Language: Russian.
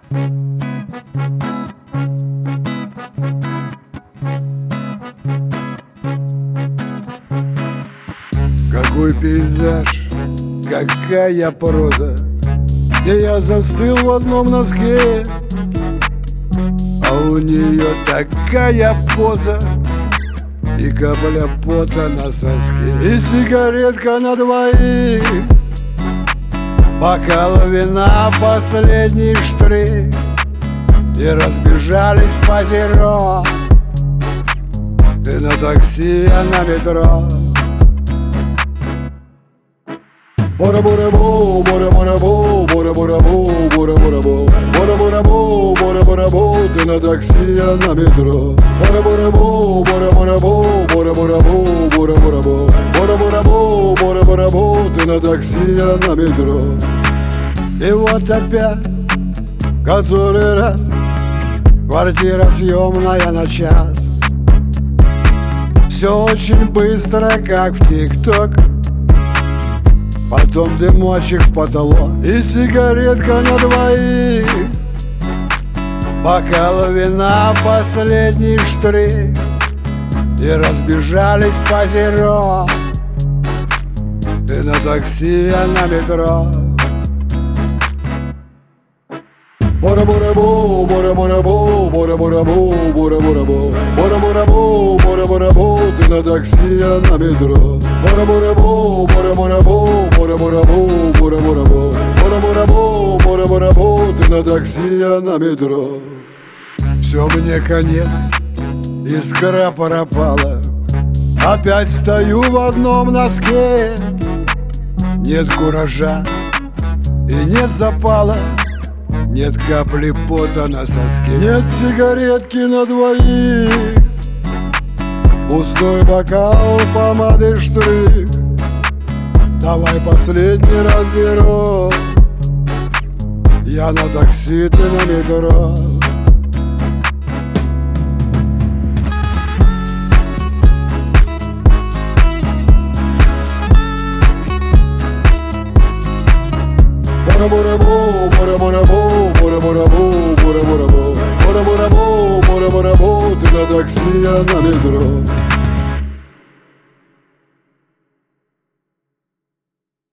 Какой пейзаж, какая проза, где я застыл в одном носке, а у нее такая поза и капля пота на соске, и сигаретка на двоих, бокал вина, последний штрих, и разбежались по зеро. Ты на такси, а на метро. Бора-бора-бу, бора-бора-бу, бора-бора-бу, бора-бора-бу, бора-бора-бу, бора-бора-бу, ты на такси, а на метро. Бора-бора-бу, бора-бора-бу, бора-бора-бу, бора-бора-бу, бора-бора-бу, бора-бора-бу, ты на такси, а на метро. И вот опять, который раз, квартира съемная на час. Все очень быстро, как в ТикТок. Потом дымочек в потолок и сигаретка на двоих, бокал вина, последний штрих, и разбежались по зеро. Ты на такси, а на метро. Бора-бора-бу, бора-бора-бу, бора-бора-бу, бора-бора-бу, бора-бора-бу, бора-бора-бу, ты на такси, а на метро. Бора-бора-бу, бора-бора-бу, бора-бора-бу, бора-бора-бу, бора-бора-бу, бора-бора-бу, ты на такси, а на метро. Все, мне конец, искра пропала, опять стою в одном носке. Нет куража и нет запала, нет капли пота на соске, нет сигаретки на двоих, пустой бокал, помады, штрих. Давай последний раз зеро. Я на такси, ты на метро. Бора-бора-бу, бора-бора-бу, бора-бора-бу, бора-бора-бу, бора-бора-бу, бора-бора-бу, ты на такси, а на метро.